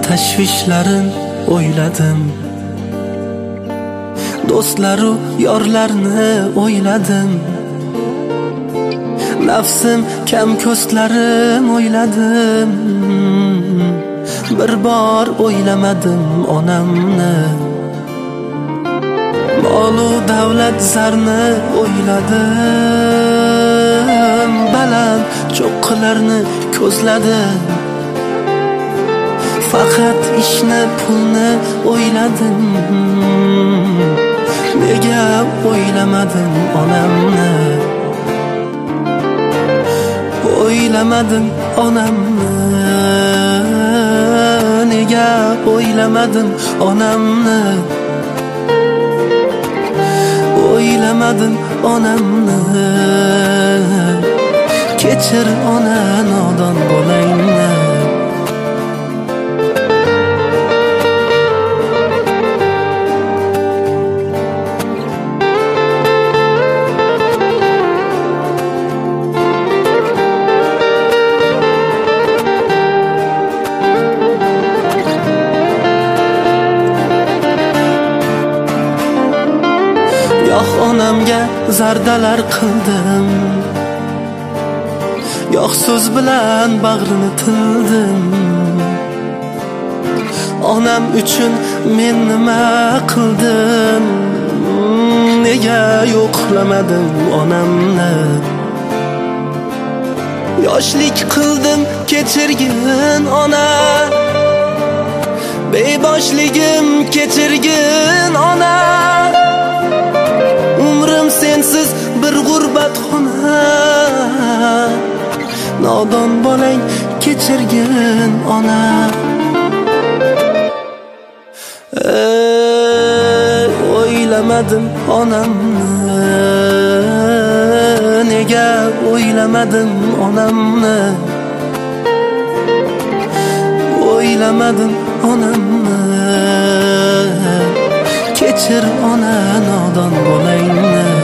tashvishlarin o'yladim, do'stlaru yorlarni o'yladim, nafsim kam ko'stlarim o'yladim. Bir bor o'ylamadim onamni, molu davlat zarni o'yladim, baland cho'qqilarni ko'zladim. Faqat ishni pulni o'yladim, nega o'ylamadim onamni? O'ylamadim onamni, nega o'ylamadim onamni? O'ylamadim onamni, kechir ona nodon bolangni. Yo'q onamga zardalar qildim, yo'q so'z bilan bag'rini tildim. Onam uchun men nima qildim? Nega yo'qlamadim onamni? Yoshlik qildim kechirgin ona, beboshligim kechirgin ona. Umrim sensiz bir g'urbat xona, nodon bolang kechirgin ona. O'ylamadim onamni, nega o'ylamadim onamni? O'ylamadim onamni, kechir ona nodon bolangni.